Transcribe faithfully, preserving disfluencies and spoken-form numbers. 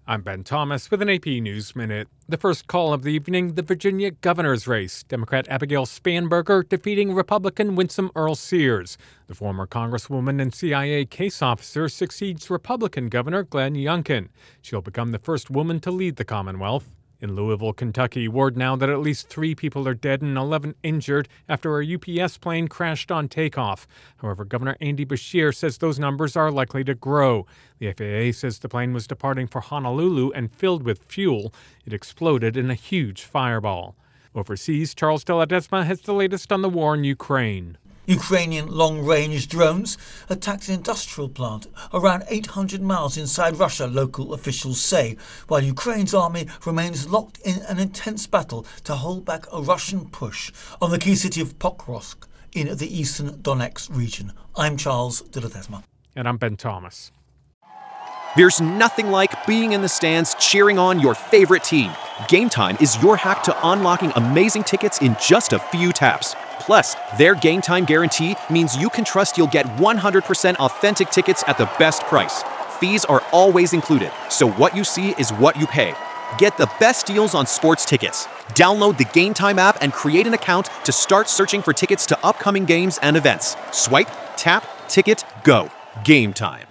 I'm Ben Thomas with an A P News Minute. The first call of the evening, the Virginia governor's race. Democrat Abigail Spanberger defeating Republican Winsome Earle-Sears. The former congresswoman and C I A case officer succeeds Republican Governor Glenn Youngkin. She'll become the first woman to lead the Commonwealth. In Louisville, Kentucky, word now that at least three people are dead and eleven injured after a U P S plane crashed on takeoff. However, Governor Andy Beshear says those numbers are likely to grow. The F A A says the plane was departing for Honolulu and filled with fuel. It exploded in a huge fireball. Overseas, Charles de Ledesma has the latest on the war in Ukraine. Ukrainian long-range drones attacked an industrial plant around eight hundred miles inside Russia, local officials say, while Ukraine's army remains locked in an intense battle to hold back a Russian push on the key city of Pokrovsk in the eastern Donetsk region. I'm Charles de Ledesma. And I'm Ben Thomas. There's nothing like being in the stands cheering on your favorite team. Game Time is your hack to unlocking amazing tickets in just a few taps. Plus, their Game Time guarantee means you can trust you'll get one hundred percent authentic tickets at the best price. Fees are always included, so what you see is what you pay. Get the best deals on sports tickets. Download the Game Time app and create an account to start searching for tickets to upcoming games and events. Swipe, tap, ticket, go. Game Time.